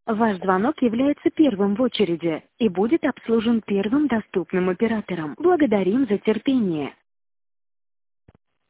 Ваш звонок является первым в очереди и будет обслужен первым доступным оператором. Благодарим за терпение.